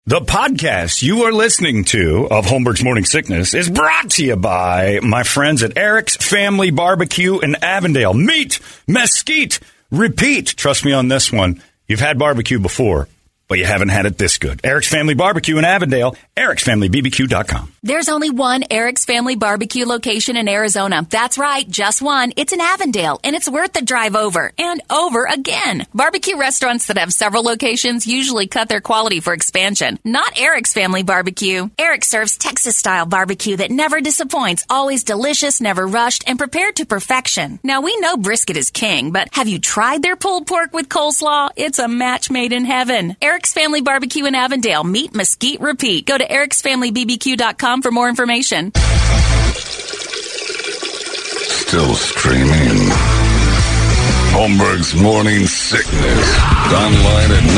The podcast you are listening to of Holmberg's Morning Sickness is brought to you by my friends at Eric's Family Barbecue in Avondale. Meet, mesquite, repeat. Trust me on this one. You've had barbecue before, but you haven't had it this good. Eric's Family Barbecue in Avondale, ericsfamilybbq.com. There's only one Eric's Family Barbecue location in Arizona. That's right, just one. It's in Avondale, and it's worth the drive over and over again. Barbecue restaurants that have several locations usually cut their quality for expansion. Not Eric's Family Barbecue. Eric serves Texas-style barbecue that never disappoints, always delicious, never rushed, and prepared to perfection. Now, we know brisket is king, but have you tried their pulled pork with coleslaw? It's a match made in heaven. Eric's Family Barbecue in Avondale. Meet, mesquite, repeat. Go to ericsfamilybbq.com for more information. Still streaming. Holmberg's Morning Sickness. Online at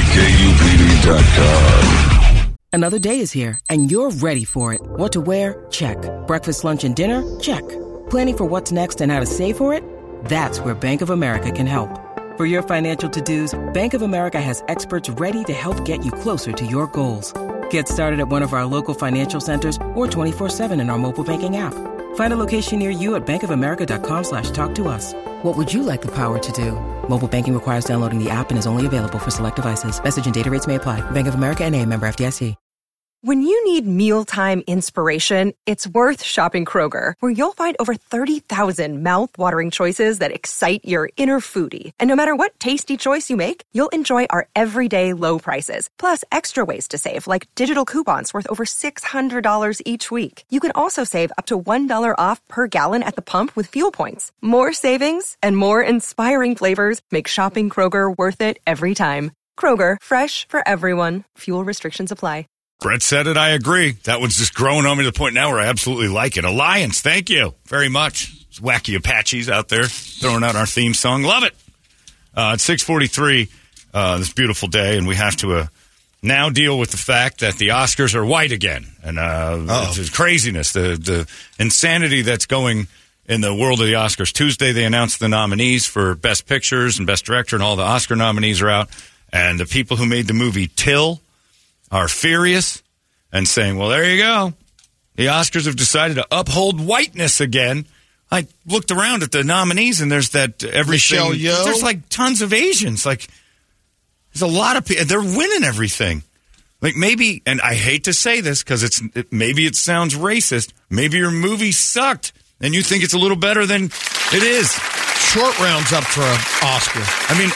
98kupd.com. Another day is here, and you're ready for it. What to wear? Check. Breakfast, lunch, and dinner? Check. Planning for what's next and how to save for it? That's where Bank of America can help. For your financial to-dos, Bank of America has experts ready to help get you closer to your goals. Get started at one of our local financial centers or 24/7 in our mobile banking app. Find a location near you at bankofamerica.com/talktous. What would you like the power to do? Mobile banking requires downloading the app and is only available for select devices. Message and data rates may apply. Bank of America NA, member FDIC. When you need mealtime inspiration, it's worth shopping Kroger, where you'll find over 30,000 mouth-watering choices that excite your inner foodie. And no matter what tasty choice you make, you'll enjoy our everyday low prices, plus extra ways to save, like digital coupons worth over $600 each week. You can also save up to $1 off per gallon at the pump with fuel points. More savings and more inspiring flavors make shopping Kroger worth it every time. Kroger, fresh for everyone. Fuel restrictions apply. Brett said it. I agree. That one's just growing on me to the point now where I absolutely like it. Alliance, thank you very much. It's wacky Apaches out there throwing out our theme song. Love it. It's 6:43 this beautiful day, and we have to now deal with the fact that the Oscars are white again. And it's craziness, the insanity that's going in the world of the Oscars. Tuesday, they announced the nominees for Best Pictures and Best Director, and all the Oscar nominees are out. And the people who made the movie Till are furious and saying, well, there you go. The Oscars have decided to uphold whiteness again. I looked around at the nominees, and there's that everything. Michelle Yeoh. There's like tons of Asians. Like, there's a lot of people. They're winning everything. Like maybe, and I hate to say this because maybe it sounds racist. Maybe your movie sucked, and you think it's a little better than it is. Short Round's up for an Oscar. I mean,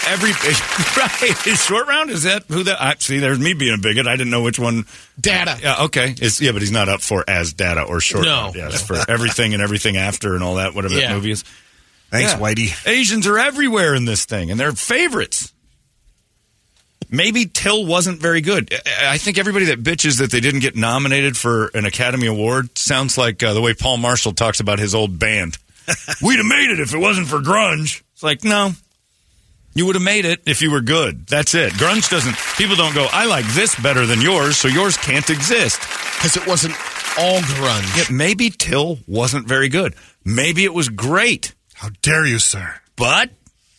right. Is Short Round, is that who that? See, there's me being a bigot. I didn't know which one. Data. Yeah, okay. But he's not up for as Data or Short Round. Yeah, it's for everything and everything after and all that, whatever that movie is. Thanks, Whitey. Asians are everywhere in this thing, and they're favorites. Maybe Till wasn't very good. I think everybody that bitches that they didn't get nominated for an Academy Award sounds like the way Paul Marshall talks about his old band. We'd have made it if it wasn't for grunge. It's like, no. You would have made it if you were good. That's it. Grunge doesn't... People don't go, I like this better than yours, so yours can't exist. Because it wasn't all grunge. Yeah, maybe Till wasn't very good. Maybe it was great. How dare you, sir? But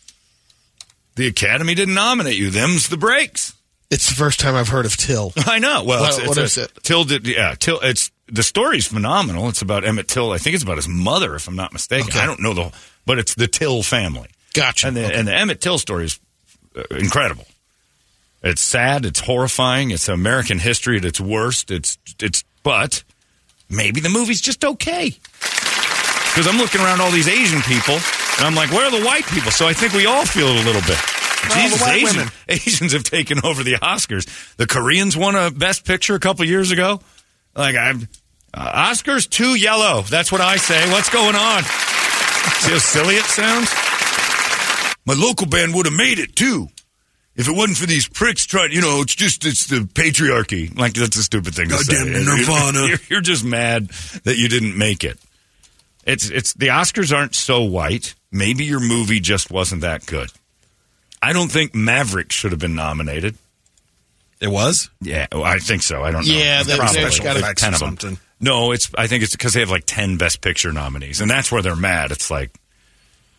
the Academy didn't nominate you. Them's the breaks. It's the first time I've heard of Till. I know. Well, what is it? Till did... Yeah, Till... The story's phenomenal. It's about Emmett Till. I think it's about his mother, if I'm not mistaken. Okay. I don't know but it's the Till family. Gotcha. And the Emmett Till story is incredible. It's sad. It's horrifying. It's American history at its worst. But maybe the movie's just okay. Because I'm looking around all these Asian people, and I'm like, where are the white people? So I think we all feel it a little bit. Jesus, Asians have taken over the Oscars. The Koreans won a Best Picture a couple years ago. Like, Oscars too yellow. That's what I say. What's going on? See how silly it sounds? My local band would have made it, too. If it wasn't for these pricks trying, it's the patriarchy. Like, that's a stupid thing to say. Goddamn Nirvana. You're just mad that you didn't make it. It's the Oscars aren't so white. Maybe your movie just wasn't that good. I don't think Maverick should have been nominated. It was? Yeah, I think so. I don't know. Yeah, that's special got effects 10 or of them. something. No, I think it's because they have like 10 Best Picture nominees, and that's where they're mad. It's like,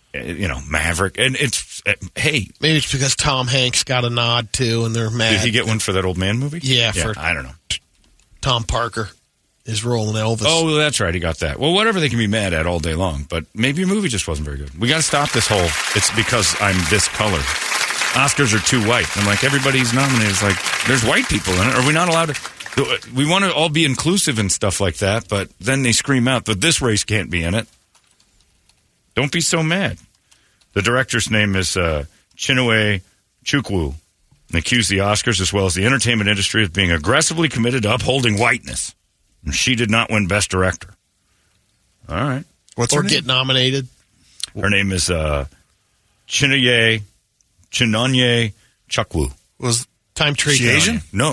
Maverick. And it's, hey. Maybe it's because Tom Hanks got a nod, too, and they're mad. Did he get one for that old man movie? Yeah, for I don't know. Tom Parker, his role in Elvis. Oh, that's right. He got that. Well, whatever they can be mad at all day long. But maybe your movie just wasn't very good. We got to stop this whole, it's because I'm this color. Oscars are too white. I'm like, everybody's nominated. It's like, there's white people in it. Are we not allowed to? We want to all be inclusive and stuff like that, but then they scream out that this race can't be in it. Don't be so mad. The director's name is Chinue Chukwu. And accused the Oscars as well as the entertainment industry of being aggressively committed to upholding whiteness. And she did not win Best Director. All right. What's her name? Get nominated. Her name is Chinonye Chukwu. Was Time Tree she Asian? No.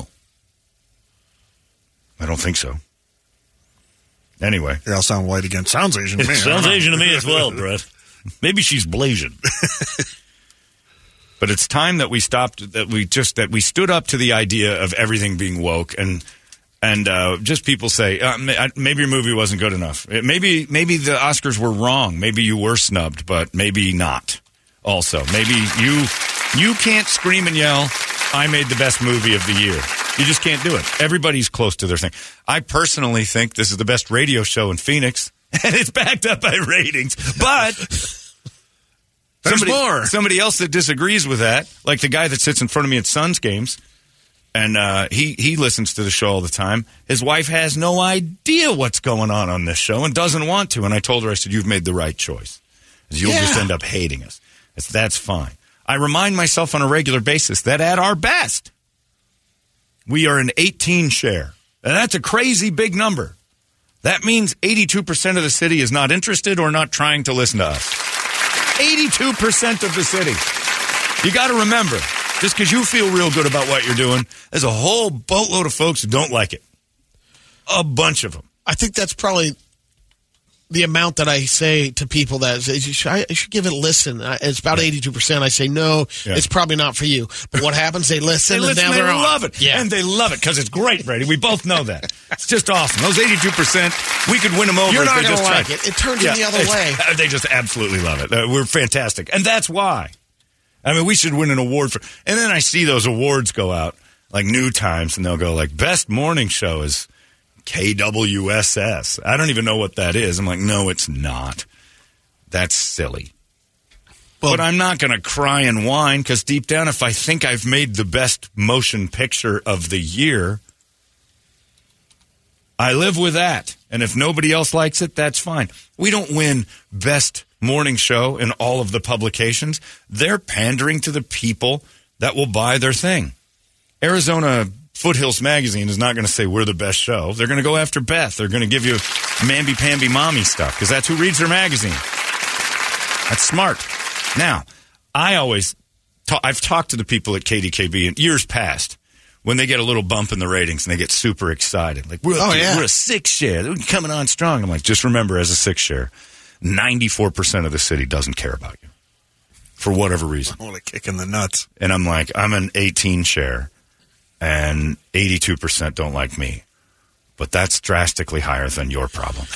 I don't think so. Anyway. They all sound white again. Sounds Asian to me. It sounds Asian to me as well, Brett. Maybe she's Blasian. But it's time that we stopped, that we stood up to the idea of everything being woke and just people say, maybe your movie wasn't good enough. Maybe the Oscars were wrong. Maybe you were snubbed, but maybe not. Also, maybe you can't scream and yell, I made the best movie of the year. You just can't do it. Everybody's close to their thing. I personally think this is the best radio show in Phoenix, and it's backed up by ratings. But somebody else that disagrees with that, like the guy that sits in front of me at Suns games, and he listens to the show all the time. His wife has no idea what's going on this show and doesn't want to. And I told her, I said, you've made the right choice. You'll just end up hating us. That's fine. I remind myself on a regular basis that at our best, we are an 18 share. And that's a crazy big number. That means 82% of the city is not interested or not trying to listen to us. 82% of the city. You got to remember, just because you feel real good about what you're doing, there's a whole boatload of folks who don't like it. A bunch of them. I think that's probably the amount that I say to people that I should give it a listen. It's about 82%. I say, no, it's probably not for you. But what happens? They listen, and now they they're on. Love it. Yeah. And they love it because it's great, Brady. We both know that. It's just awesome. Those 82%, we could win them over. You're not going to like it. It turns in the other way. They just absolutely love it. We're fantastic. And that's why. I mean, we should win an award for. And then I see those awards go out, like New Times, and they'll go like, best morning show is KWSS. I don't even know what that is. I'm like, no, it's not. That's silly. Well, but I'm not going to cry and whine because deep down, if I think I've made the best motion picture of the year, I live with that. And if nobody else likes it, that's fine. We don't win best morning show in all of the publications. They're pandering to the people that will buy their thing. Arizona Foothills Magazine is not going to say we're the best show. They're going to go after Beth. They're going to give you mamby-pamby mommy stuff because that's who reads their magazine. That's smart. Now, I've talked to the people at KDKB in years past when they get a little bump in the ratings and they get super excited. Like, we're a 6 share. They're coming on strong. I'm like, just remember, as a 6 share, 94% of the city doesn't care about you for whatever reason. I want to kick in the nuts. And I'm like, I'm an 18 share. And 82% don't like me. But that's drastically higher than your problem.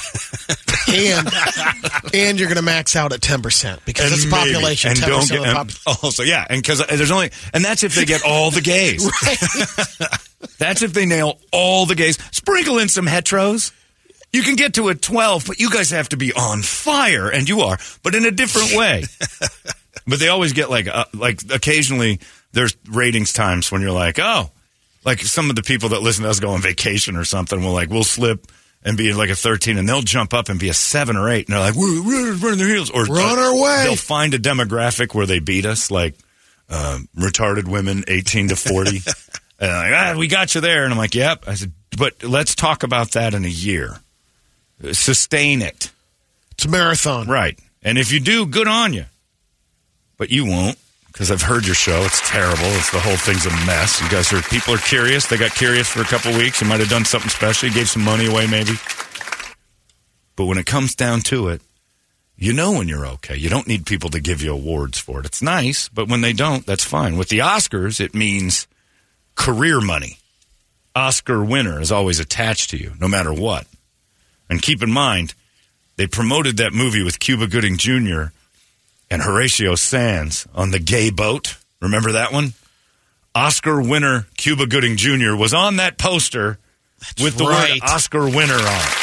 and you're going to max out at 10% because it's population. And 10% don't get, of the population. Also, yeah, and because there's only, and that's if they get all the gays. Right. That's if they nail all the gays. Sprinkle in some heteros. You can get to a 12, but you guys have to be on fire, and you are, but in a different way. But they always get like occasionally there's ratings times when you're like, oh. Like some of the people that listen to us go on vacation or something, we'll slip and be like a 13, and they'll jump up and be a 7 or 8, and they're like, we're running their heels. Or we're on our way. They'll find a demographic where they beat us, like retarded women 18 to 40. And they're like, we got you there. And I'm like, yep. I said, but let's talk about that in a year. Sustain it. It's a marathon. Right. And if you do, good on you. But you won't. Because I've heard your show. It's terrible. The whole thing's a mess. People are curious. They got curious for a couple weeks. You might have done something special. You gave some money away maybe. But when it comes down to it, you know when you're okay. You don't need people to give you awards for it. It's nice, but when they don't, that's fine. With the Oscars, it means career money. Oscar winner is always attached to you, no matter what. And keep in mind, they promoted that movie with Cuba Gooding Jr., and Horatio Sanz on the gay boat. Remember that one? Oscar winner Cuba Gooding Jr. was on that poster with the word Oscar winner on it.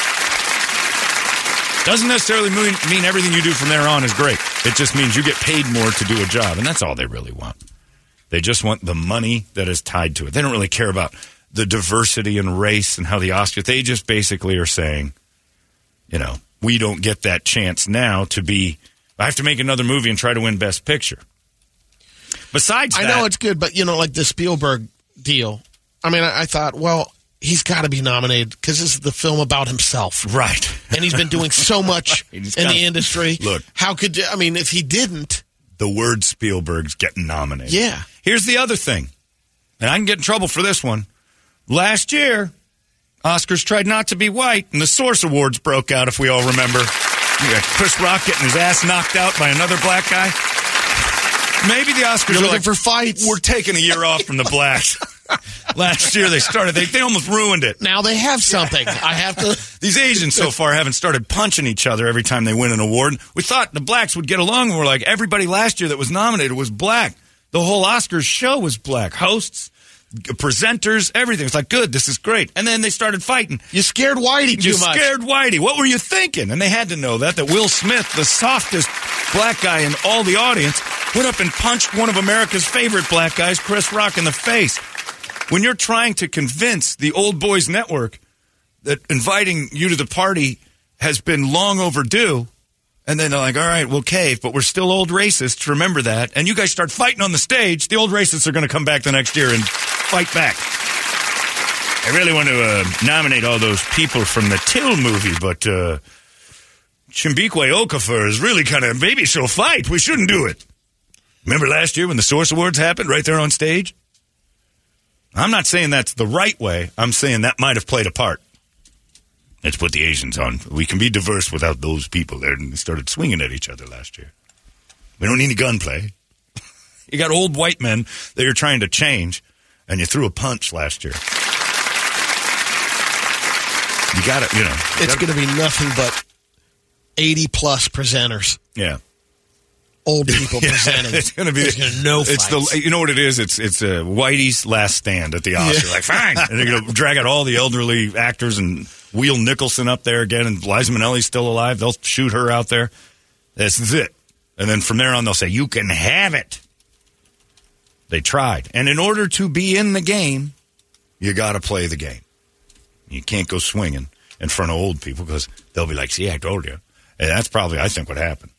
Doesn't necessarily mean everything you do from there on is great. It just means you get paid more to do a job, and that's all they really want. They just want the money that is tied to it. They don't really care about the diversity and race and how the Oscars. They just basically are saying, you know, we don't get that chance now to be. I have to make another movie and try to win Best Picture. Besides that, I know it's good, but, you know, like the Spielberg deal, I mean, I thought, well, he's got to be nominated because this is the film about himself. Right. And he's been doing so much in the industry. Look. How could, I mean, if he didn't. The word Spielberg's getting nominated. Yeah. Here's the other thing, and I can get in trouble for this one. Last year, Oscars tried not to be white, and the Source Awards broke out, if we all remember. You got Chris Rock getting his ass knocked out by another black guy. Maybe the Oscars You're are looking like, for fights. We're taking a year off from the blacks. Last year they started. They almost ruined it. Now they have something. I have to. These Asians so far haven't started punching each other every time they win an award. We thought the blacks would get along, and we're like, everybody last year that was nominated was black. The whole Oscars show was black. Hosts, presenters, everything. It's like, good, this is great. And then they started fighting. You scared Whitey too much. You scared Whitey. What were you thinking? And they had to know that Will Smith, the softest black guy in all the audience, went up and punched one of America's favorite black guys, Chris Rock, in the face. When you're trying to convince the Old Boys Network that inviting you to the party has been long overdue, and then they're like, all right, we'll cave, but we're still old racists, remember that, and you guys start fighting on the stage, the old racists are going to come back the next year and fight back. I really want to nominate all those people from the Till movie, but Chimbikwe Okafor is really kind of, maybe she'll fight. We shouldn't do it. Remember last year when the Source Awards happened right there on stage? I'm not saying that's the right way. I'm saying that might have played a part. Let's put the Asians on. We can be diverse without those people there. And they started swinging at each other last year. We don't need any gunplay. You got old white men that you're trying to change, and you threw a punch last year. You got it, you know. It's going to be nothing but 80-plus presenters. Yeah. Old people presenting. It's going to be no fights. You know what it is? It's Whitey's last stand at the Oscar. Yeah. Like, fine. And they're going to drag out all the elderly actors and wheel Nicholson up there again. And Liza Minnelli's still alive. They'll shoot her out there. This is it. And then from there on, they'll say, you can have it. They tried. And in order to be in the game, you got to play the game. You can't go swinging in front of old people because they'll be like, see, I told you. And that's probably, I think, what happened.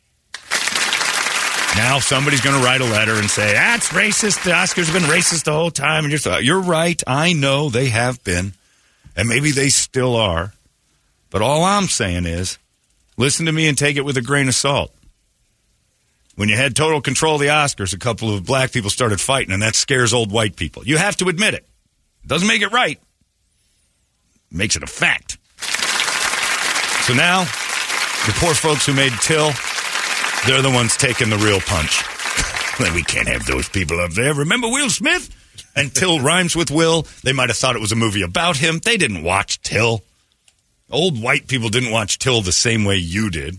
Now somebody's going to write a letter and say, that's racist. The Oscars have been racist the whole time. And you're right. I know they have been. And maybe they still are. But all I'm saying is, listen to me and take it with a grain of salt. When you had total control of the Oscars, a couple of black people started fighting, and that scares old white people. You have to admit it. It doesn't make it right. It makes it a fact. So now, the poor folks who made Till, they're the ones taking the real punch. We can't have those people up there. Remember Will Smith? And Till rhymes with Will. They might have thought it was a movie about him. They didn't watch Till. Old white people didn't watch Till the same way you did.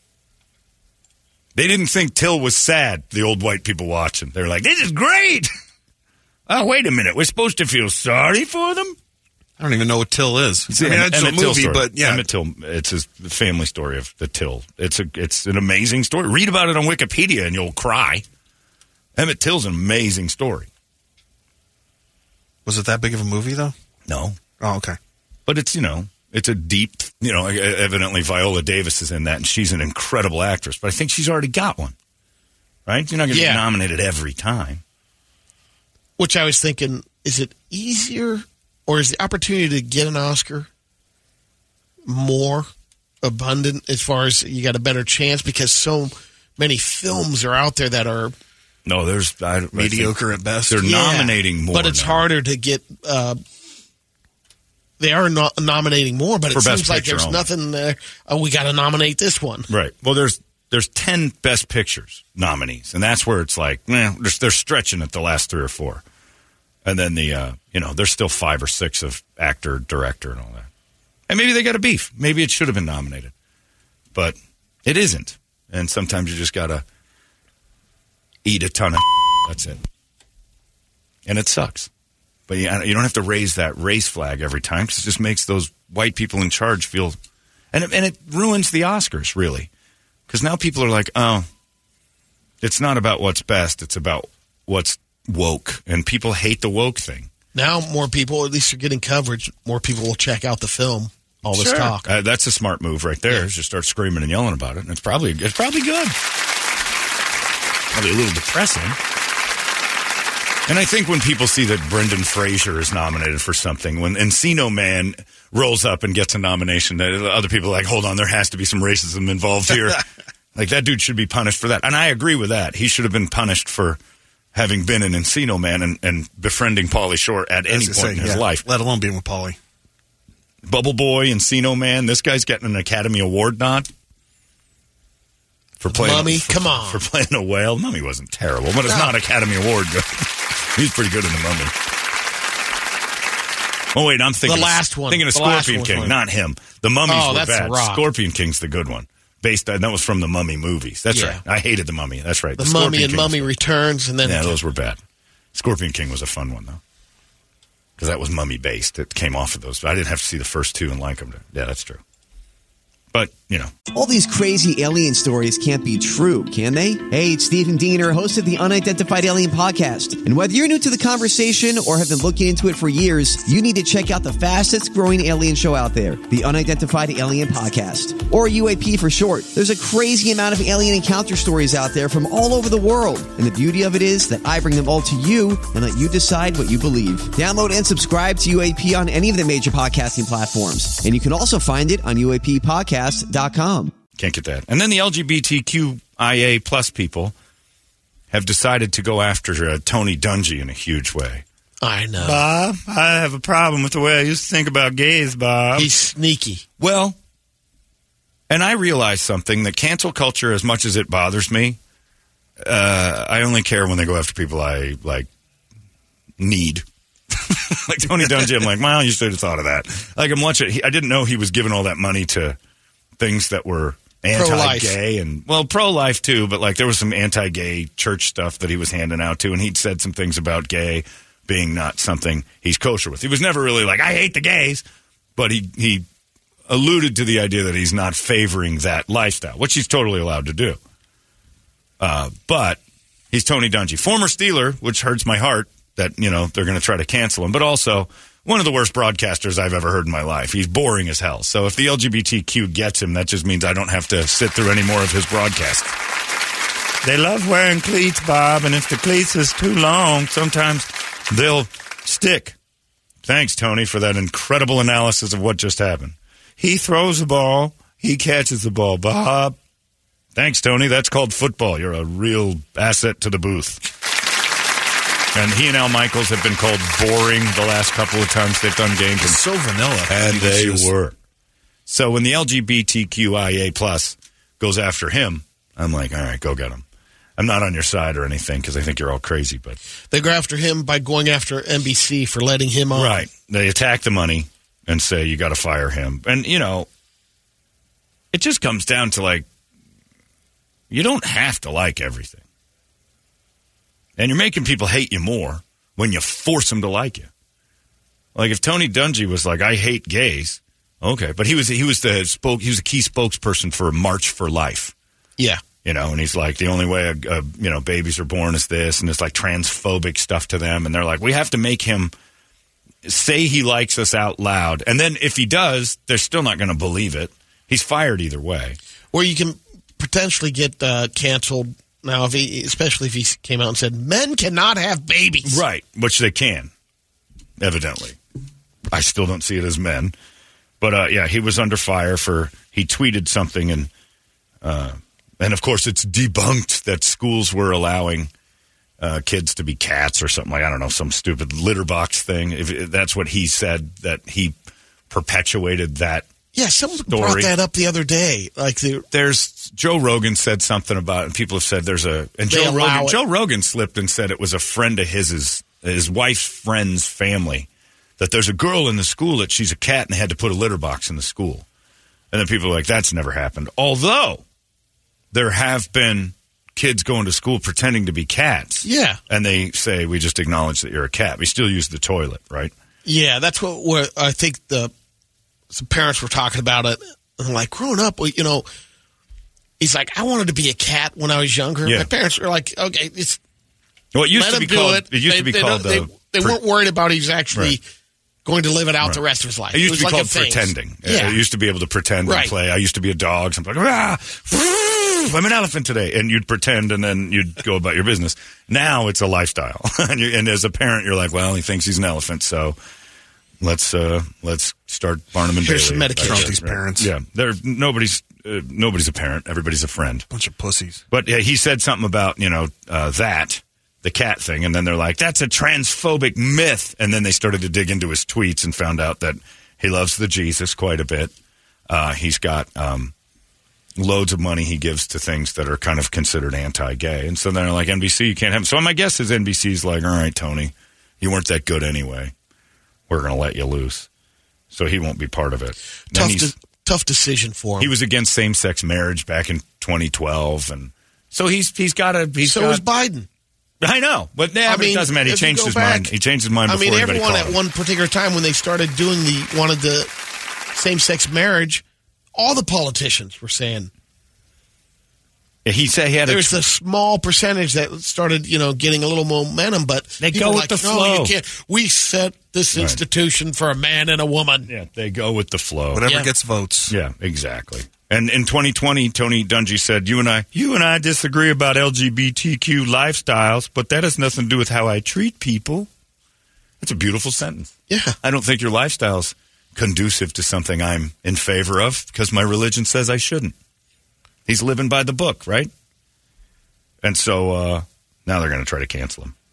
They didn't think Till was sad, the old white people watching. They're like, this is great. Oh, wait a minute. We're supposed to feel sorry for them? I don't even know what Till is. See, I mean, it's a movie, but yeah. Emmett Till, it's his family story of the Till. It's an amazing story. Read about it on Wikipedia and you'll cry. Emmett Till's an amazing story. Was it that big of a movie, though? No. Oh, okay. But it's, it's a deep, evidently Viola Davis is in that, and she's an incredible actress. But I think she's already got one, right? You're not going to get nominated every time. Which I was thinking, is it easier, or is the opportunity to get an Oscar more abundant as far as you got a better chance? Because so many films are out there that are... No, there's... mediocre at best. They're nominating more but it's harder to get... they are nominating more, but it seems like there's nothing there. Oh, we got to nominate this one. Right. Well, there's 10 Best Pictures nominees, and that's where it's like, they're stretching at the last 3 or 4. And then there's still 5 or 6 of actor, director, and all that. And maybe they got a beef. Maybe it should have been nominated. But it isn't. And sometimes you just got to eat a ton of that's it. And it sucks. But you don't have to raise that race flag every time because it just makes those white people in charge feel... And it ruins the Oscars, really. Because now people are like, oh, it's not about what's best. It's about what's woke. And people hate the woke thing. Now more people, at least you're getting coverage, more people will check out the film. All this talk. That's a smart move right there. Is just start screaming and yelling about it. And it's probably good. Probably a little depressing. And I think when people see that Brendan Fraser is nominated for something, when Encino Man rolls up and gets a nomination, other people are like, hold on, there has to be some racism involved here. Like, that dude should be punished for that. And I agree with that. He should have been punished for having been an Encino Man and befriending Pauly Shore at any point in his life. Let alone being with Pauly. Bubble Boy, Encino Man, this guy's getting an Academy Award nod. For playing, Mummy, come on. For playing a whale. Mummy wasn't terrible, but it's not Academy Award good. He's pretty good in the Mummy. Oh, wait, I'm thinking the last one. Thinking of Scorpion King, not him. The Mummies were bad. Scorpion King's the good one. That was from the Mummy movies. That's right. I hated the Mummy. That's right. The Mummy and Mummy Returns. And then those were bad. Scorpion King was a fun one, though. Because that was Mummy-based. It came off of those. I didn't have to see the first two and like them. Yeah, that's true. But, you know. All these crazy alien stories can't be true, can they? Hey, it's Stephen Diener, host of the Unidentified Alien Podcast. And whether you're new to the conversation or have been looking into it for years, you need to check out the fastest growing alien show out there, the Unidentified Alien Podcast, or UAP for short. There's a crazy amount of alien encounter stories out there from all over the world. And the beauty of it is that I bring them all to you and let you decide what you believe. Download and subscribe to UAP on any of the major podcasting platforms. And you can also find it on UAPpodcast.com. Can't get that. And then the LGBTQIA plus people have decided to go after Tony Dungy in a huge way. I know. Bob, I have a problem with the way I used to think about gays, Bob. He's sneaky. Well, and I realize something, that cancel culture, as much as it bothers me, I only care when they go after people I, need. Like Tony Dungy, I'm like, well, you should have thought of that. Like, I'm watching, I didn't know he was giving all that money to things that were anti-gay and, well, pro-life too, but like there was some anti-gay church stuff that he was handing out to, and he'd said some things about gay being not something he's kosher with. He was never really like, I hate the gays, but he alluded to the idea that he's not favoring that lifestyle, which he's totally allowed to do. But he's Tony Dungy, former Steeler, which hurts my heart that, you know, they're going to try to cancel him, but also one of the worst broadcasters I've ever heard in my life. He's boring as hell. So if the LGBTQ gets him, that just means I don't have to sit through any more of his broadcasts. They love wearing cleats, Bob, and if the cleats is too long, sometimes they'll stick. Thanks, Tony, for that incredible analysis of what just happened. He throws the ball, he catches the ball, Bob. Thanks, Tony. That's called football. You're a real asset to the booth. And he and Al Michaels have been called boring the last couple of times they've done games. It's so vanilla. And they were. So when the LGBTQIA plus goes after him, I'm like, all right, go get him. I'm not on your side or anything because I think you're all crazy. But they go after him by going after NBC for letting him on. Right. They attack the money and say, you got to fire him. And, you know, it just comes down to, like, you don't have to like everything. And you're making people hate you more when you force them to like you. Like if Tony Dungy was like, I hate gays, okay, but he was a key spokesperson for March for Life. Yeah. You know, and he's like, the only way babies are born is this, and it's like transphobic stuff to them, and they're like, we have to make him say he likes us out loud. And then if he does, they're still not going to believe it. He's fired either way. Or you can potentially get canceled. Now, especially if he came out and said, men cannot have babies. Right, which they can, evidently. I still don't see it as men. But, he was under fire he tweeted something, and of course it's debunked that schools were allowing kids to be cats or something like, I don't know, some stupid litter box thing. If that's what he said, that he perpetuated that. Yeah, someone brought that up the other day. Like there's Joe Rogan said something about it, and people have said Joe Rogan slipped and said it was a friend of his wife's friend's family, that there's a girl in the school that she's a cat and had to put a litter box in the school. And then people are like, that's never happened. Although there have been kids going to school pretending to be cats. Yeah. And they say, we just acknowledge that you're a cat. We still use the toilet, right? Yeah, that's what I think some parents were talking about it. And like, growing up, he's like, I wanted to be a cat when I was younger. Yeah. My parents were like, okay, it's well, it used let to be him called. do it. It used to be called. They weren't worried about he's actually Right. going to live it out the rest of his life. It used was to be like called a phase. pretending. Yeah. I used to be able to pretend Right. and play. I used to be a dog. So I'm like, I'm an elephant today. And you'd pretend and then you'd go about your business. Now it's a lifestyle. And as a parent, you're like, well, he thinks he's an elephant, so let's start Barnum and Bailey. Here's some medication. Trump these parents. Yeah. Nobody's a parent. Everybody's a friend. Bunch of pussies. But yeah, he said something about, the cat thing, and then they're like, that's a transphobic myth. And then they started to dig into his tweets and found out that he loves the Jesus quite a bit. He's got loads of money he gives to things that are kind of considered anti-gay. And so they're like, NBC, you can't have him. So my guess is NBC's like, all right, Tony, you weren't that good anyway. We're going to let you loose. So he won't be part of it. Tough decision for him. He was against same-sex marriage back in 2012. And so he's got a... So was Biden. I know, but it doesn't matter. He changed his mind. He changed his mind before anybody everyone called at him. one particular time when they started wanted the same-sex marriage, all the politicians were saying. Yeah, he said he had There's a small percentage that started, getting a little momentum, but they people go were with the no, flow. You can't. We set this institution for a man and a woman. Yeah, they go with the flow. Whatever gets votes. Yeah, exactly. And in 2020, Tony Dungy said, you and I disagree about LGBTQ lifestyles, but that has nothing to do with how I treat people. That's a beautiful sentence. Yeah. I don't think your lifestyle's conducive to something I'm in favor of because my religion says I shouldn't. He's living by the book, right? And so now they're going to try to cancel him.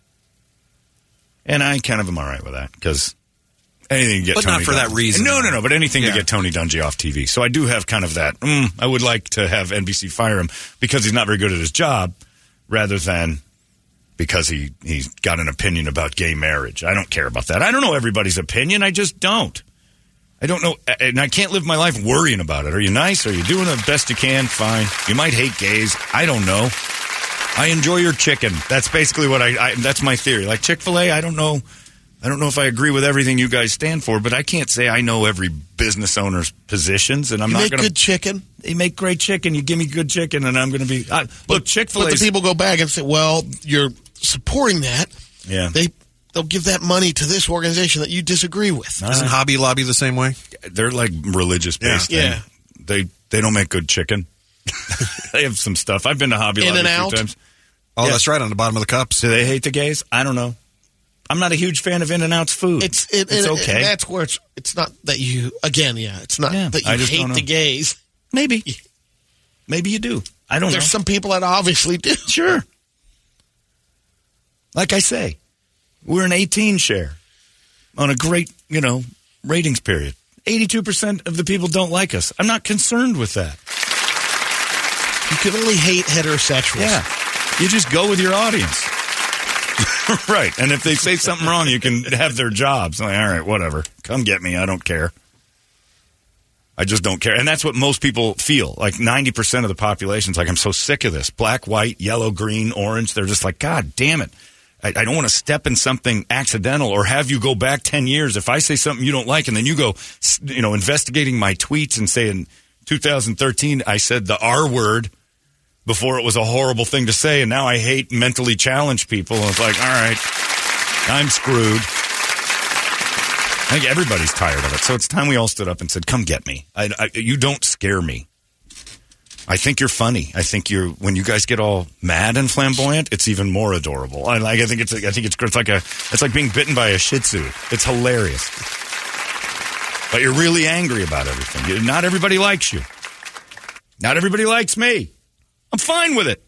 And I kind of am all right with that because anything to get but Tony not for Dungy. that reason. No, but anything to get Tony Dungy off TV. So I do have kind of that, I would like to have NBC fire him because he's not very good at his job rather than because he's got an opinion about gay marriage. I don't care about that. I don't know everybody's opinion. I just don't. I don't know, and I can't live my life worrying about it. Are you nice? Are you doing the best you can? Fine. You might hate gays. I don't know. I enjoy your chicken. That's basically what that's my theory. Like Chick-fil-A, I don't know if I agree with everything you guys stand for, but I can't say I know every business owner's positions, and I'm not going to... You make good chicken. They make great chicken. You give me good chicken, and I'm going to be... look, Chick-fil-A... But the people go back and say, well, you're supporting that. Yeah. They'll give that money to this organization that you disagree with. Isn't Hobby Lobby the same way? They're like religious-based. Yeah. They don't make good chicken. They have some stuff. I've been to Hobby Lobby a few times. Oh, that's right, on the bottom of the cups. Do they hate the gays? I don't know. I'm not a huge fan of In-N-Out's food. It's okay. That's where it's not that you, again, it's not that I you just don't hate know. the gays. Maybe you do. I don't know. There's some people that obviously do. Sure. Like I say, we're an 18 share on a great, ratings period. 82% of the people don't like us. I'm not concerned with that. You can only hate heterosexuals. Yeah. You just go with your audience. Right. And if they say something wrong, you can have their jobs. Like, all right, whatever. Come get me. I don't care. I just don't care. And that's what most people feel. Like 90% of the population's like, I'm so sick of this. Black, white, yellow, green, orange. They're just like, God damn it. I don't want to step in something accidental or have you go back 10 years. If I say something you don't like and then you go, investigating my tweets and say in 2013 I said the R word before it was a horrible thing to say, and now I hate mentally challenged people. And it's like, all right, I'm screwed. I think everybody's tired of it. So it's time we all stood up and said, come get me. You don't scare me. I think you're funny. I think when you guys get all mad and flamboyant, it's even more adorable. I think it's like being bitten by a Shih Tzu. It's hilarious. But you're really angry about everything. Not everybody likes you. Not everybody likes me. I'm fine with it.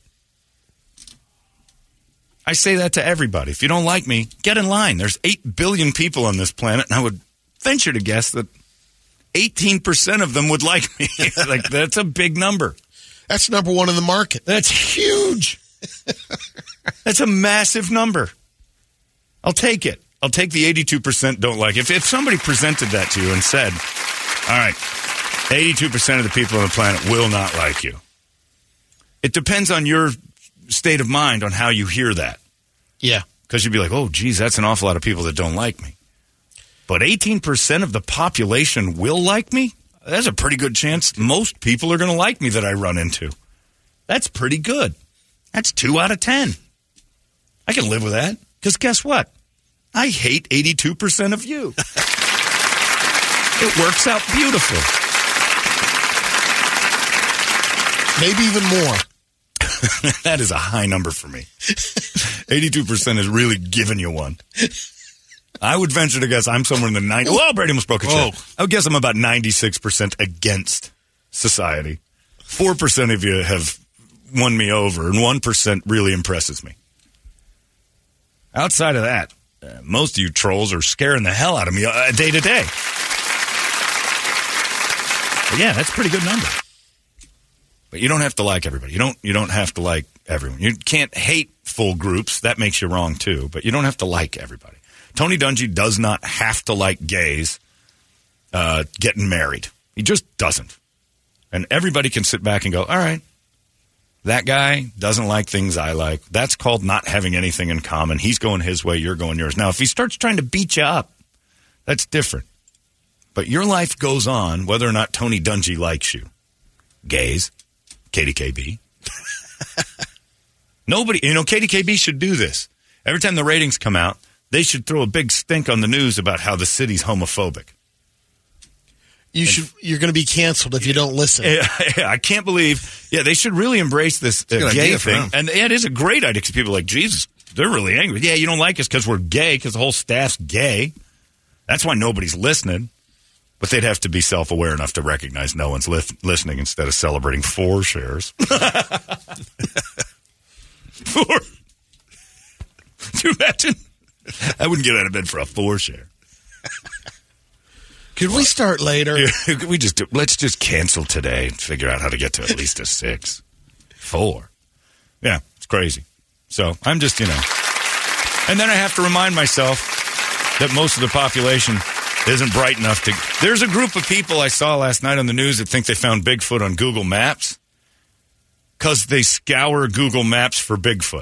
I say that to everybody. If you don't like me, get in line. There's 8 billion people on this planet, and I would venture to guess that 18% of them would like me. Like, that's a big number. That's number one in the market. That's huge. That's a massive number. I'll take it. I'll take the 82% don't like it. If somebody presented that to you and said, all right, 82% of the people on the planet will not like you. It depends on your state of mind on how you hear that. Yeah. Because you'd be like, oh, geez, that's an awful lot of people that don't like me. But 18% of the population will like me? That's a pretty good chance most people are going to like me that I run into. That's pretty good. That's 2 out of 10. I can live with that. Because guess what? I hate 82% of you. It works out beautiful. Maybe even more. That is a high number for me. 82% is really giving you one. I would venture to guess I'm somewhere in the 90. Well, Brady almost broke a chair. I would guess I'm about 96% against society. 4% of you have won me over, and 1% really impresses me. Outside of that, most of you trolls are scaring the hell out of me day to day. But yeah, that's a pretty good number. But you don't have to like everybody. You don't have to like everyone. You can't hate full groups. That makes you wrong, too. But you don't have to like everybody. Tony Dungy does not have to like gays getting married. He just doesn't. And everybody can sit back and go, all right, that guy doesn't like things I like. That's called not having anything in common. He's going his way, you're going yours. Now, if he starts trying to beat you up, that's different. But your life goes on whether or not Tony Dungy likes you. Gays, KDKB. Nobody, KDKB should do this. Every time the ratings come out, they should throw a big stink on the news about how the city's homophobic. You're going to be canceled if you don't listen. I can't believe. Yeah, they should really embrace this gay thing. And it is a great idea because people are like, Jesus, they're really angry. Yeah, you don't like us because we're gay, because the whole staff's gay. That's why nobody's listening. But they'd have to be self-aware enough to recognize no one's listening instead of celebrating 4 shares. 4. Could you imagine? I wouldn't get out of bed for a 4 share. Could we start later? Let's just cancel today and figure out how to get to at least a 6. 4. Yeah, it's crazy. So I'm just, And then I have to remind myself that most of the population isn't bright enough to... There's a group of people I saw last night on the news that think they found Bigfoot on Google Maps because they scour Google Maps for Bigfoot.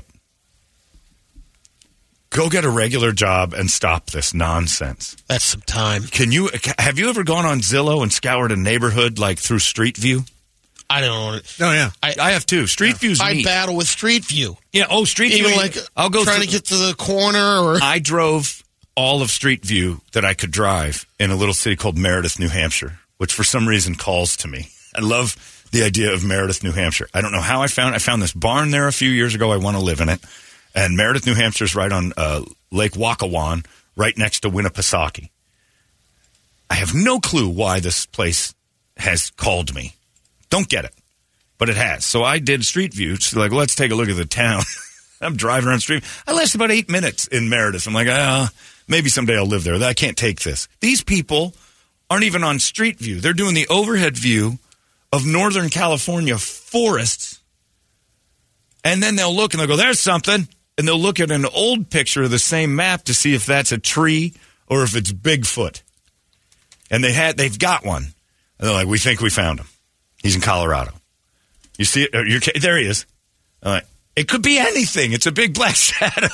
Go get a regular job and stop this nonsense. That's some time. Have you ever gone on Zillow and scoured a neighborhood like through Street View? I don't know. Oh, yeah. I have too. Street View's neat. I battle with Street View. Yeah, Street View. Even I'll go trying to get to the corner. Or I drove all of Street View that I could drive in a little city called Meredith, New Hampshire, which for some reason calls to me. I love the idea of Meredith, New Hampshire. I don't know how I found this barn there a few years ago. I want to live in it. And Meredith, New Hampshire is right on Lake Wakawan, right next to Winnipesaukee. I have no clue why this place has called me. Don't get it. But it has. So I did Street View. It's like, let's take a look at the town. I'm driving around Street View. I lasted about 8 minutes in Meredith. I'm like, maybe someday I'll live there. I can't take this. These people aren't even on Street View. They're doing the overhead view of Northern California forests. And then they'll look and they'll go, there's something. And they'll look at an old picture of the same map to see if that's a tree or if it's Bigfoot. And they've got one. And they're like, we think we found him. He's in Colorado. You see it? There he is. It could be anything. It's a big black shadow.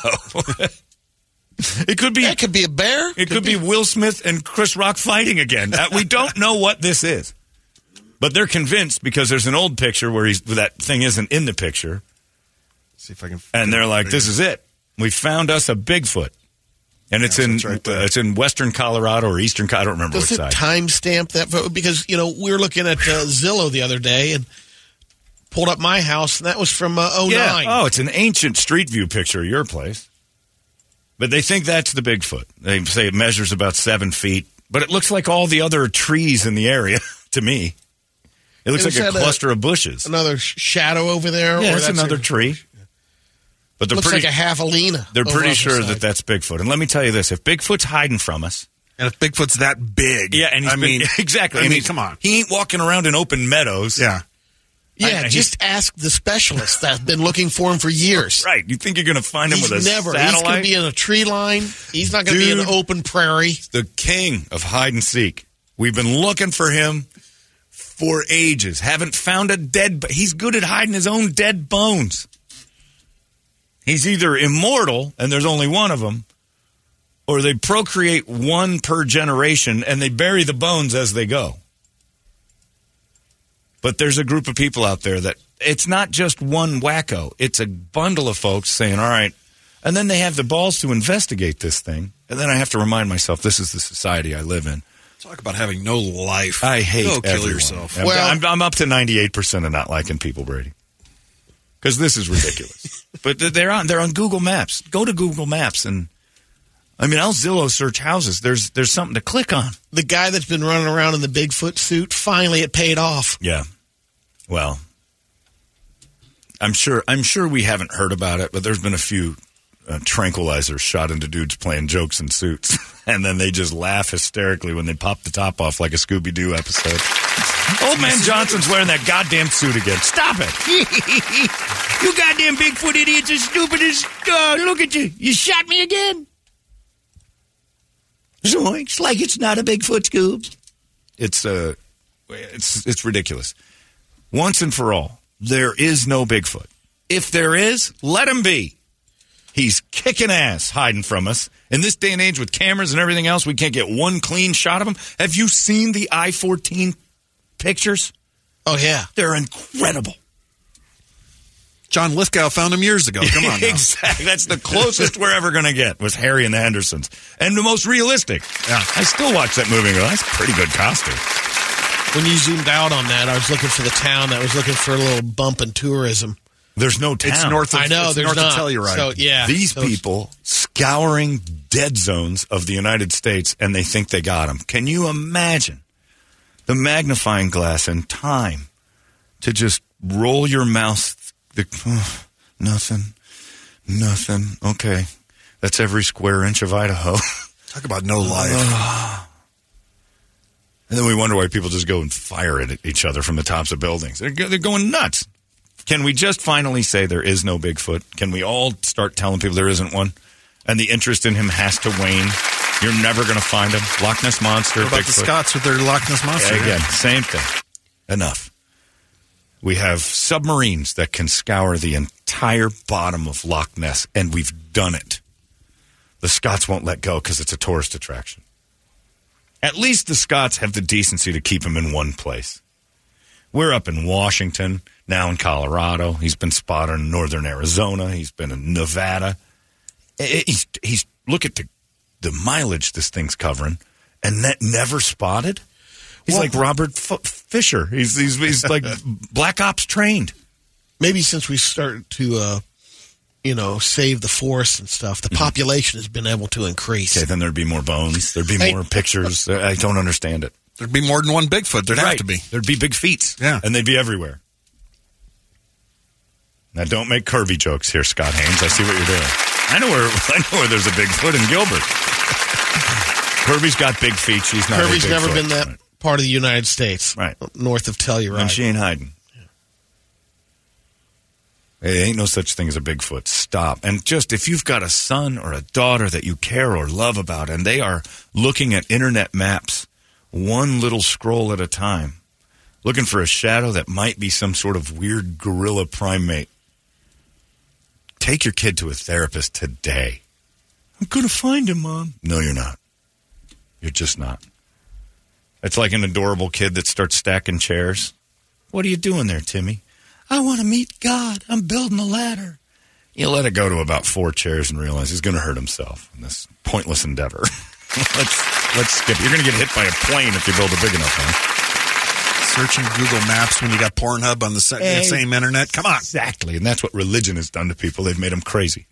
It could be. That could be a bear. It could be Will Smith and Chris Rock fighting again. We don't know what this is. But they're convinced because there's an old picture where that thing isn't in the picture. See if I can. And they're like, "This is it. We found us a Bigfoot." And it's it's in western Colorado or eastern Colorado. I don't remember which side. Does it timestamp that vote? Because, we were looking at Zillow the other day and pulled up my house, and that was from 09. Yeah. Oh, it's an ancient Street View picture of your place. But they think that's the Bigfoot. They say it measures about 7 feet. But it looks like all the other trees in the area to me. It looks like a cluster of bushes. Another shadow over there? Yeah, it's another tree. But looks like a half a Lena. They're pretty sure that that's Bigfoot. And let me tell you this. If Bigfoot's hiding from us. And if Bigfoot's that big. Yeah, and exactly. I mean, come on. He ain't walking around in open meadows. Yeah. Yeah, just ask the specialists that have been looking for him for years. Right. You think you're going to find him with a satellite? He's going to be in a tree line. He's not going to be in an open prairie. The king of hide and seek. We've been looking for him for ages. Haven't found a dead... He's good at hiding his own dead bones. He's either immortal, and there's only one of them, or they procreate one per generation, and they bury the bones as they go. But there's a group of people out there that it's not just one wacko. It's a bundle of folks saying, all right. And then they have the balls to investigate this thing. And then I have to remind myself, this is the society I live in. Talk about having no life. I hate Go kill everyone. yourself. I'm up to 98% of not liking people, Brady. Because this is ridiculous. But they're on Google Maps. Go to Google Maps and I'll Zillow search houses. There's something to click on. The guy that's been running around in the Bigfoot suit, finally it paid off. Yeah. Well, I'm sure we haven't heard about it, but there's been a few tranquilizers shot into dudes playing jokes in suits. And then they just laugh hysterically when they pop the top off like a Scooby-Doo episode. Old man Johnson's wearing that goddamn suit again. Stop it. You goddamn Bigfoot idiots are stupid as... look at you. You shot me again. Zoinks, like it's not a Bigfoot, Scoob. It's ridiculous. Once and for all, there is no Bigfoot. If there is, let him be. He's kicking ass hiding from us. In this day and age with cameras and everything else, we can't get one clean shot of him. Have you seen the I-14 pictures? Oh, yeah. They're incredible. John Lithgow found him years ago. Come on now. Exactly. That's the closest we're ever going to get was Harry and the Hendersons. And the most realistic. Yeah. I still watch that movie and go, that's a pretty good costume. When you zoomed out on that, I was looking for the town. I was looking for a little bump in tourism. There's no town. It's north of, I know, it's there's north not. of Telluride. So, yeah. These people scouring dead zones of the United States, and they think they got them. Can you imagine the magnifying glass and time to just roll your mouth? Nothing. Okay. That's every square inch of Idaho. Talk about no life. And then we wonder why people just go and fire at each other from the tops of buildings. They're going nuts. Can we just finally say there is no Bigfoot? Can we all start telling people there isn't one? And the interest in him has to wane. You're never going to find him. Loch Ness Monster, What about Bigfoot. the Scots with their Loch Ness Monster? Yeah, again, same thing. Enough. We have submarines that can scour the entire bottom of Loch Ness, and we've done it. The Scots won't let go because it's a tourist attraction. At least the Scots have the decency to keep him in one place. We're up in Washington, now in Colorado. He's been spotted in northern Arizona. He's been in Nevada. He's look at the mileage this thing's covering, and that never spotted. He's like Robert Fisher. He's like Black Ops trained. Maybe since we started to, save the forests and stuff, the population has been able to increase. Okay, then there'd be more bones. There'd be more pictures. I don't understand it. There'd be more than one Bigfoot. There'd have to be. There'd be big feet. Yeah. And they'd be everywhere. Now, don't make Kirby jokes here, Scott Haynes. I see what you're doing. I know where there's a Bigfoot in Gilbert. Kirby's got big feet. She's not. Kirby's a never Bigfoot. been that part of the United States, right? North of Telluride, And she ain't hiding. There ain't no such thing as a Bigfoot. Stop. And just if you've got a son or a daughter that you care or love about, and they are looking at internet maps, one little scroll at a time, looking for a shadow that might be some sort of weird gorilla primate, take your kid to a therapist today. I'm going to find him, Mom. No, you're not. You're just not. It's like an adorable kid that starts stacking chairs. What are you doing there, Timmy? I want to meet God. I'm building a ladder. You let it go to about 4 chairs and realize he's going to hurt himself in this pointless endeavor. Let's skip. You're going to get hit by a plane if you build a big enough one. Searching Google Maps when you got Pornhub on the same internet. Come on. Exactly. And that's what religion has done to people. They've made them crazy.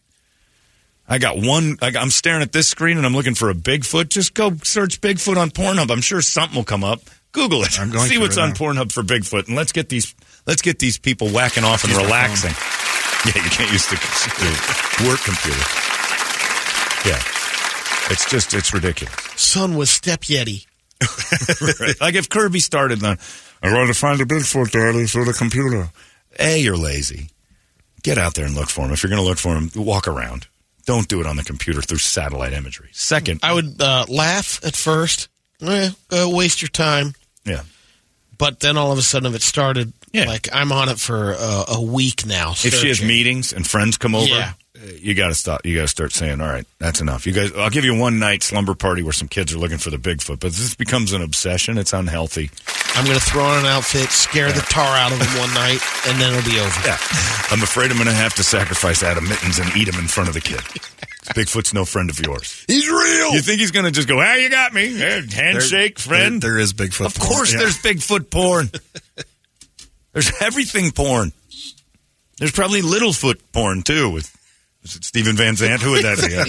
I'm staring at this screen and I'm looking for a Bigfoot. Just go search Bigfoot on Pornhub. I'm sure something will come up. Google it. I'm going See to what's right on now. Pornhub for Bigfoot, and let's get these people whacking off and relaxing. Yeah, you can't use the work computer. Yeah, it's ridiculous. Son was Step Yeti. Right. Like if Kirby started, I wanted to find a Bigfoot, Daddy, through the computer. A, you're lazy. Get out there and look for him. If you're going to look for him, walk around. Don't do it on the computer through satellite imagery. Second, I would laugh at first. Waste your time. Yeah. But then all of a sudden, if it started, like I'm on it for a week now. If she has meetings and friends come over, you got to stop. You got to start saying, all right, that's enough. You guys, I'll give you one night slumber party where some kids are looking for the Bigfoot, but this becomes an obsession. It's unhealthy. I'm going to throw on an outfit, scare the tar out of them one night, and then it'll be over. Yeah. I'm afraid I'm going to have to sacrifice Adam Mittens and eat him in front of the kid. Bigfoot's no friend of yours. He's real. You think he's going to just go, you got me. Handshake, friend. There is Bigfoot Of course there's Bigfoot porn. There's everything porn. There's probably Littlefoot porn, too, with is it Steven Van Zandt? Who would that be?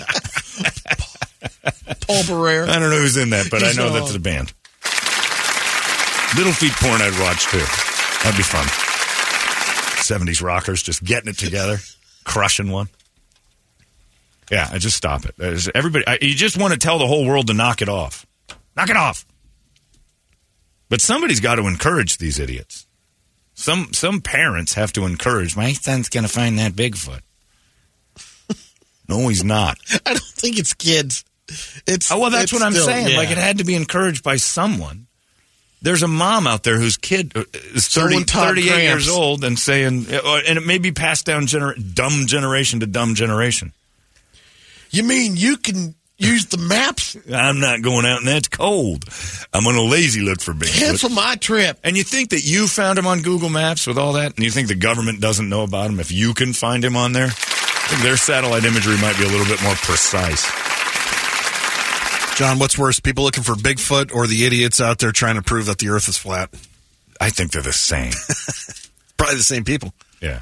Paul Barrera. I don't know who's in that, but I know that's the band. Little Feet porn I'd watch, too. That'd be fun. 70s rockers just getting it together, crushing one. Yeah, I just stop it. You just want to tell the whole world to knock it off. Knock it off. But somebody's got to encourage these idiots. Some parents have to encourage, my son's going to find that Bigfoot. No, he's not. I don't think it's kids. That's what I'm saying. Yeah. Like, it had to be encouraged by someone. There's a mom out there whose kid is 38 years old and saying, and it may be passed down dumb generation to dumb generation. You mean you can use the maps? I'm not going out and that's cold. I'm going to lazy look for Bigfoot. Cancel my trip. And you think that you found him on Google Maps with all that? And you think the government doesn't know about him if you can find him on there? I think their satellite imagery might be a little bit more precise. John, what's worse, people looking for Bigfoot or the idiots out there trying to prove that the earth is flat? I think they're the same. Probably the same people. Yeah.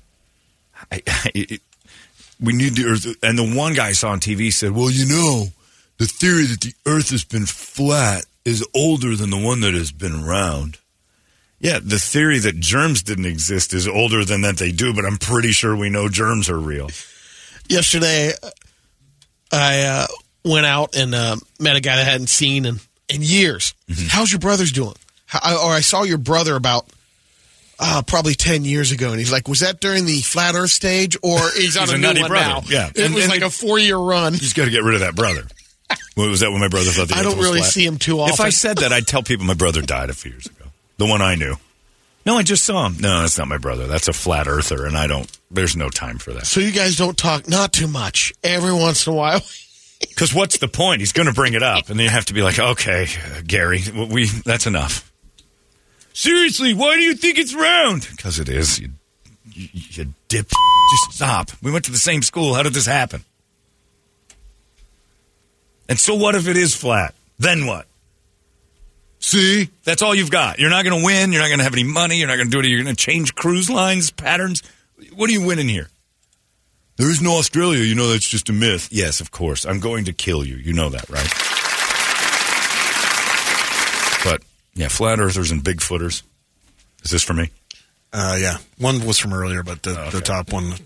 We need the earth. And the one guy I saw on TV said, well, the theory that the earth has been flat is older than the one that has been round. Yeah, the theory that germs didn't exist is older than that they do, but I'm pretty sure we know germs are real. Yesterday, I went out and met a guy that I hadn't seen in years. Mm-hmm. How's your brother's doing? I saw your brother about probably 10 years ago, and he's like, was that during the flat earth stage, or he's on a nutty new one brother now? Yeah. It was like a 4-year run. He's got to get rid of that brother. Was that when my brother thought the earth was flat? I don't really see him too often. If I said that, I'd tell people my brother died a few years ago. The one I knew. No, I just saw him. No, that's not my brother. That's a flat earther, and there's no time for that. So you guys don't talk, not too much, every once in a while. Because what's the point? He's going to bring it up, and then you have to be like, okay, Gary, that's enough. Seriously, why do you think it's round? Because it is. You dip. Just stop. We went to the same school. How did this happen? And so what if it is flat? Then what? See? That's all you've got. You're not going to win. You're not going to have any money. You're not going to do it. You're going to change cruise lines, patterns. What are you winning here? There is no Australia. You know that's just a myth. Yes, of course. I'm going to kill you. You know that, right? But, yeah, flat earthers and Bigfooters. Is this for me? Yeah. One was from earlier, but the top one.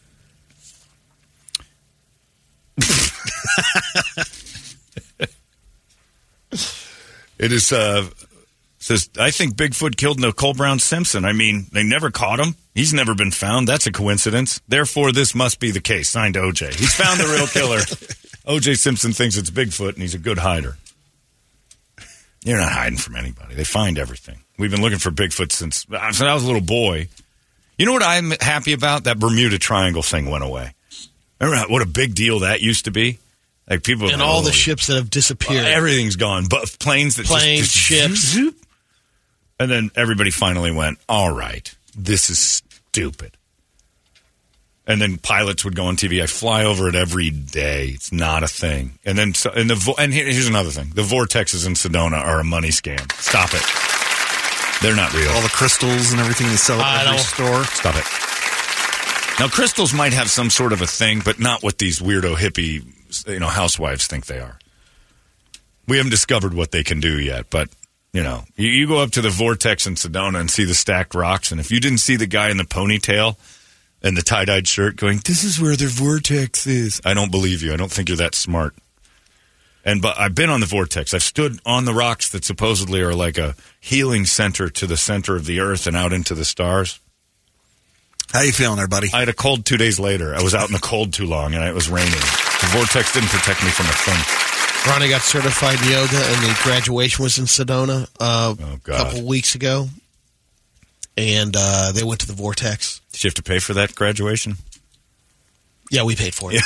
It is, says, I think Bigfoot killed Nicole Brown Simpson. I mean, they never caught him. He's never been found. That's a coincidence. Therefore, this must be the case. Signed OJ. He's found the real killer. OJ Simpson thinks it's Bigfoot, and he's a good hider. You're not hiding from anybody. They find everything. We've been looking for Bigfoot since I was a little boy. You know what I'm happy about? That Bermuda Triangle thing went away. Remember what a big deal that used to be? Like people and all the ships that have disappeared. Everything's gone. But planes, just ships. Zoop. And then everybody finally went, all right, this is stupid. And then pilots would go on TV. I fly over it every day. It's not a thing. And then, here's another thing. The vortexes in Sedona are a money scam. Stop it. They're not real. All the crystals and everything they sell at every store. Stop it. Now, crystals might have some sort of a thing, but not what these weirdo hippie, housewives think they are. We haven't discovered what they can do yet, but, you go up to the vortex in Sedona and see the stacked rocks, and if you didn't see the guy in the ponytail and the tie-dyed shirt going, this is where their vortex is, I don't believe you. I don't think you're that smart. But I've been on the vortex. I've stood on the rocks that supposedly are like a healing center to the center of the earth and out into the stars. How you feeling there, buddy? I had a cold 2 days later. I was out in the cold too long, and it was raining. The vortex didn't protect me from the thing. Ronnie got certified yoga, and the graduation was in Sedona a couple of weeks ago. And they went to the vortex. Did you have to pay for that graduation? Yeah, we paid for it.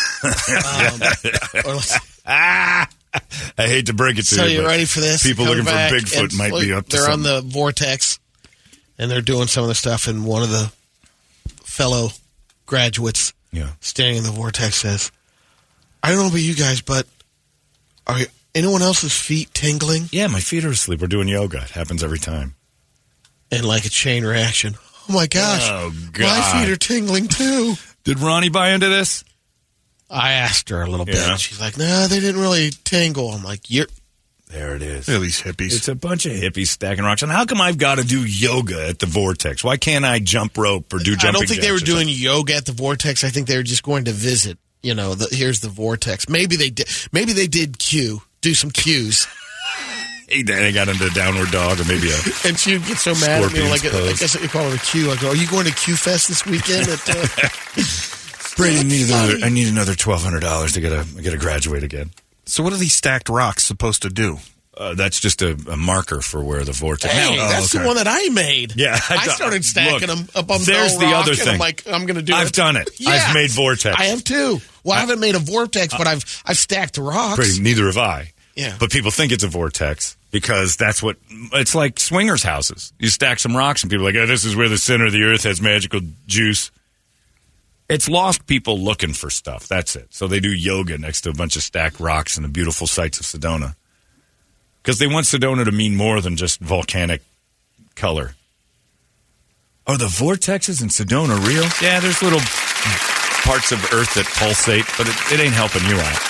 I hate to break it to so you. you ready for this? People Come looking back, for Bigfoot might be up to They're something. on the Vortex, and they're doing some of the stuff, and one of the fellow graduates standing in the Vortex says, I don't know about you guys, but are anyone else's feet tingling? Yeah, my feet are asleep. We're doing yoga. It happens every time. And like a chain reaction. Oh, my gosh. Oh, God. My feet are tingling, too. Did Ronnie buy into this? I asked her a little Yeah. bit. She's like, nah, they didn't really tingle. I'm like, There it is. They're these hippies. It's a bunch of hippies stacking rocks. And how come I've got to do yoga at the Vortex? Why can't I jump rope or do jumping I don't think they were jacks or doing yoga at the Vortex. I think they were just going to visit. You know, here's the Vortex. Maybe they did. Maybe they did do some cues. Hey, Danny got into a downward dog or maybe a... And she would get so mad at me. Scorpion's Like, I pose. guess you call it a cue. I go, are you going to Q Fest this weekend? Brady, I need another $1,200 to get a graduate again. So what are these stacked rocks supposed to do? That's just a marker for where the vortex. Hey, Now, that's the one that I made. Yeah, I started stacking them up on there's the the rock, other and thing. I'm like, I'm going to do it. I've done it. I've made vortex. I have too. Well, I haven't made a vortex, but I've stacked the rocks. Brady, neither have I. Yeah. But people think it's a vortex because that's what it's like. Swingers' houses. You stack some rocks, and people are like, "Oh, this is where the center of the earth has magical juice." It's lost people looking for stuff. That's it. So they do yoga next to a bunch of stacked rocks and the beautiful sights of Sedona. Because they want Sedona to mean more than just volcanic color. Are the vortexes in Sedona real? Yeah, there's little parts of Earth that pulsate, but it ain't helping you out.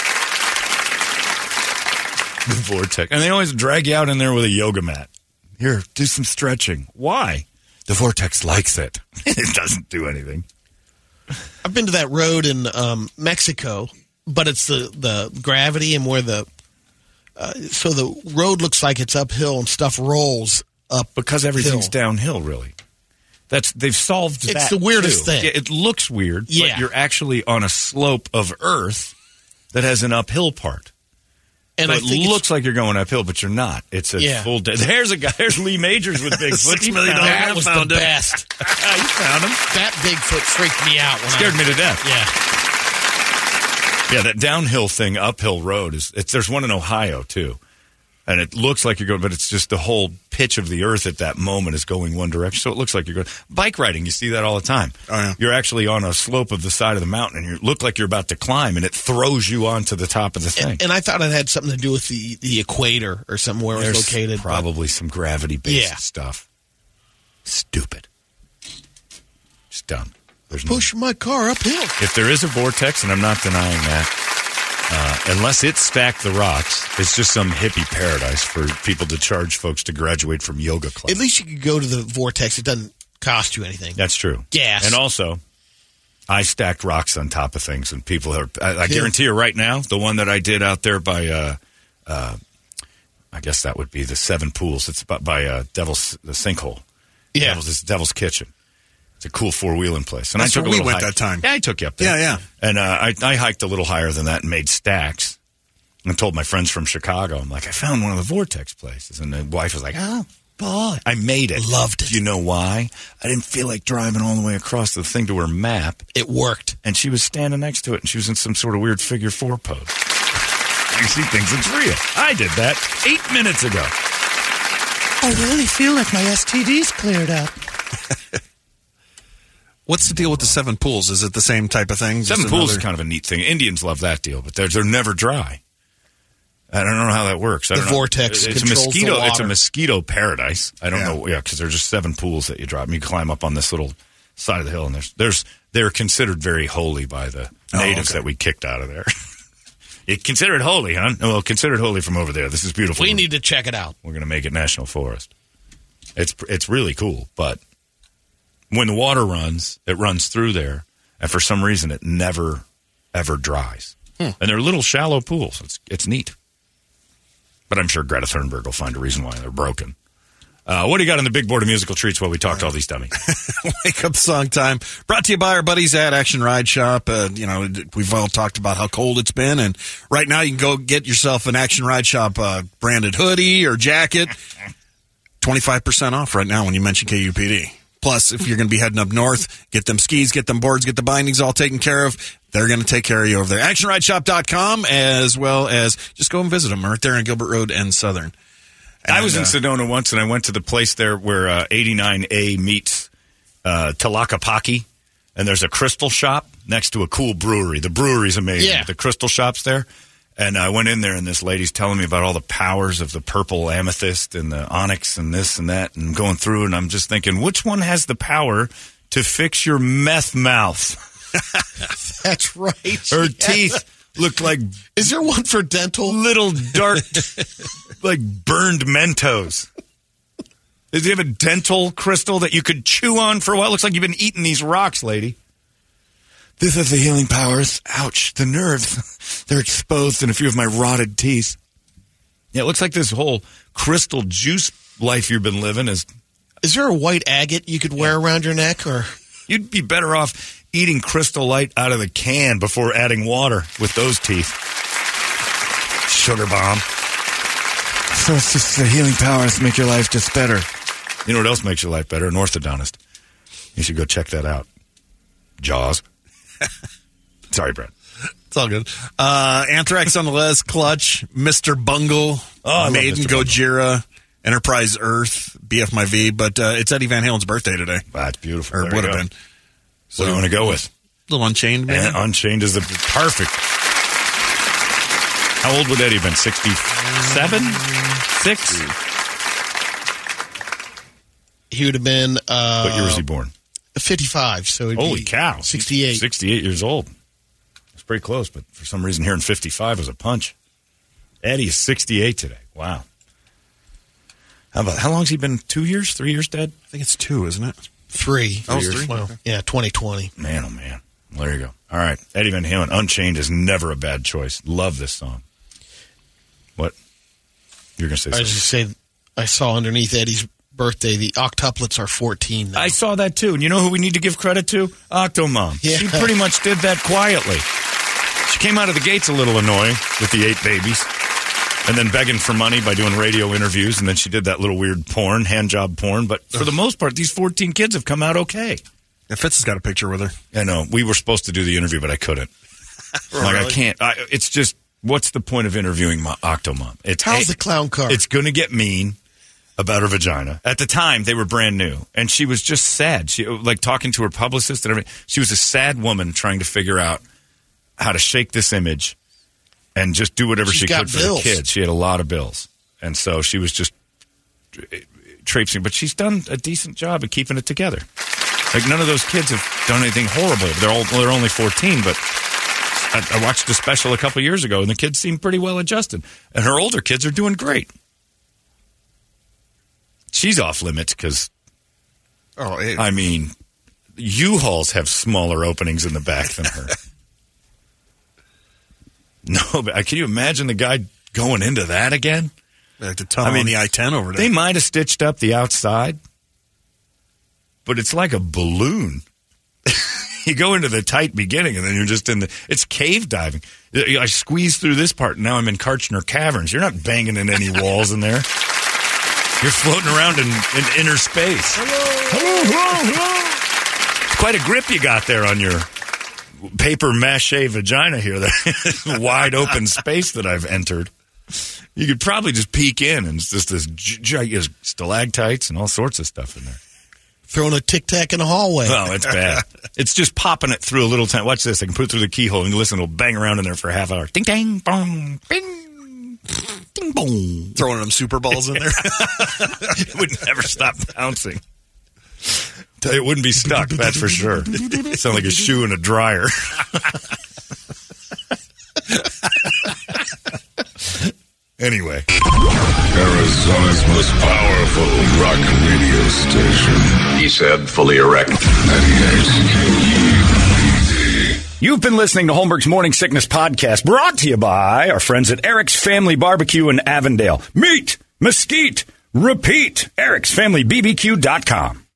The vortex. And they always drag you out in there with a yoga mat. Here, do some stretching. Why? The vortex likes it. It doesn't do anything. I've been to that road in Mexico, but it's the gravity and where so the road looks like it's uphill and stuff rolls up because everything's hill. downhill, really. They've solved that. It's the weirdest too. thing. Yeah, it looks weird, Yeah. but you're actually on a slope of Earth that has an uphill part. And So I it think looks like you're going uphill, but you're not. It's a full day. There's a guy. There's Lee Majors with Bigfoot. $6 million. that was the best. You found him. That Bigfoot freaked me out. Scared me to death. Yeah. Yeah, that downhill thing, uphill road there's one in Ohio too, and it looks like you're going, but it's just the whole pitch of the earth at that moment is going one direction, so it looks like you're going. Bike riding, you see that all the time. Oh, yeah. You're actually on a slope of the side of the mountain, and you look like you're about to climb, and it throws you onto the top of the thing. And I thought it had something to do with the equator or something where There's it's located. probably some gravity-based Yeah. stuff. Stupid. Just dumb. There's no Push my car uphill. If there is a vortex, and I'm not denying that, unless it stacked the rocks, it's just some hippie paradise for people to charge folks to graduate from yoga clubs. At least you could go to the vortex. It doesn't cost you anything. That's true. Gas. And also, I stacked rocks on top of things, and people are. I guarantee you right now, the one that I did out there by, I guess that would be the Seven Pools. It's by the Sinkhole. Yeah. Devil's Kitchen. It's a cool four-wheeling place. And That's I took where a we little went hike. that time. Yeah, I took you up there. Yeah. And I hiked a little higher than that and made stacks. And told my friends from Chicago, I'm like, I found one of the vortex places. And the wife was like, oh, boy. I made it. Loved it. Do you know why? I didn't feel like driving all the way across the thing to her map. It worked. And she was standing next to it, and she was in some sort of weird figure four pose. She thinks it's real. I did that 8 minutes ago. I really feel like my STD's cleared up. What's the deal with the Seven Pools? Is it the same type of thing? Seven Pools is kind of a neat thing. Indians love that deal, but they're never dry. I don't know how that works. I The don't know. vortex It's a controls mosquito. the water. It's a mosquito paradise. I don't know. Yeah, because there's just 7 pools that you drop. You climb up on this little side of the hill, and they're considered very holy by the natives that we kicked out of there. You consider it holy, huh? Well, consider it holy from over there. This is beautiful. We need to check it out. We're going to make it national forest. It's really cool, but when the water runs, it runs through there, and for some reason, it never ever dries. And they're little shallow pools. It's neat. But I'm sure Greta Thunberg will find a reason why they're broken. What do you got on the big board of musical treats while we talk to all these dummies? Wake up song time. Brought to you by our buddies at Action Ride Shop. We've all talked about how cold it's been, and right now you can go get yourself an Action Ride Shop branded hoodie or jacket. 25% off right now when you mention KUPD. Plus, if you're going to be heading up north, get them skis, get them boards, get the bindings all taken care of. They're going to take care of you over there. ActionRideShop.com, as well as just go and visit them right there on Gilbert Road and Southern. And, I was in Sedona once, and I went to the place there where 89A meets Tlaquepaque, and there's a crystal shop next to a cool brewery. The brewery's amazing. Yeah. The crystal shop's there. And I went in there, and this lady's telling me about all the powers of the purple amethyst and the onyx and this and that, and going through, and I'm just thinking, which one has the power to fix your meth mouth? That's right. Her teeth look like Is there one for dental? little dark, like burned Mentos. Does he have a dental crystal that you could chew on for a while? Looks like you've been eating these rocks, lady. This has the healing powers. Ouch, the nerves. They're exposed in a few of my rotted teeth. Yeah, it looks like this whole crystal juice life you've been living is... Is there a white agate you could wear around your neck? Or You'd be better off eating Crystal Light out of the can before adding water with those teeth. Sugar bomb. So it's just the healing powers make your life just better. You know what else makes your life better? An orthodontist. You should go check that out. Jaws. Sorry, Brett. It's all good. Anthrax on the Les, Clutch, Mr. Bungle, I love Maiden, Mr. Bungle. Gojira, Enterprise Earth, BF My V, but it's Eddie Van Halen's birthday today. That's beautiful. Or There would you have go. been. What do you want to go with? Little Unchained, man. And Unchained is the perfect. How old would Eddie have been? 67? 6? he would have been What year was he born? 55. So he'd Holy be cow. 68. 68 years old. It's pretty close, but for some reason hearing 55 was a punch. Eddie is 68 today. Wow. How long's he been? 2 years? 3 years dead? I think it's 2, isn't it? 3. Oh, it's 3? Well, yeah, 2020. Man, oh man. Well, there you go. All right. Eddie Van Halen, Unchained is never a bad choice. Love this song. What? You're going to say I was something. just say, I saw underneath Eddie's birthday, the octuplets are 14 now. I saw that too. And you know who we need to give credit to? Octomom. Yeah. She pretty much did that quietly. She came out of the gates a little annoying with the 8 babies. And then begging for money by doing radio interviews. And then she did that little weird porn, hand job porn. But for the most part, these 14 kids have come out okay. Yeah, Fitz has got a picture with her. I know. We were supposed to do the interview, but I couldn't. I can't. It's just, what's the point of interviewing my Octomom? How's the clown car? It's going to get mean about her vagina. At the time, they were brand new. And she was just sad. She, like, talking to her publicist and everything. She was a sad woman trying to figure out how to shake this image and just do whatever She's she got could for bills. the kids. She had a lot of bills. And so she was just traipsing. But she's done a decent job of keeping it together. Like, none of those kids have done anything horrible. They're only 14, but I watched the special a couple years ago, and the kids seem pretty well adjusted. And her older kids are doing great. She's off limits because, I mean, U-Hauls have smaller openings in the back than her. No, but can you imagine the guy going into that again? Like the tunnel on the I-10 over there. They might have stitched up the outside, but it's like a balloon. You go into the tight beginning, and then you're just in the... It's cave diving. I squeezed through this part, and now I'm in Karchner Caverns. You're not banging in any walls in there. You're floating around in inner space. Hello. It's quite a grip you got there on your paper mache vagina here. That wide open space that I've entered. You could probably just peek in, and it's just this stalactites and all sorts of stuff in there. Throwing a Tic Tac in the hallway. Oh, it's bad. It's just popping it through a little time. Watch this. I can put it through the keyhole and listen. It'll bang around in there for a half hour. Ding, dang, bong, bing, ding, bong. Throwing them super balls in there. It would never stop bouncing. Tell you, it wouldn't be stuck, that's for sure. It sound like a shoe in a dryer. Anyway. Arizona's most powerful rock radio station. He said, fully erect. 98 KUPD. You've been listening to Holmberg's Morning Sickness Podcast, brought to you by our friends at Eric's Family Barbecue in Avondale. Meet, mesquite, repeat. Eric'sFamilyBBQ.com.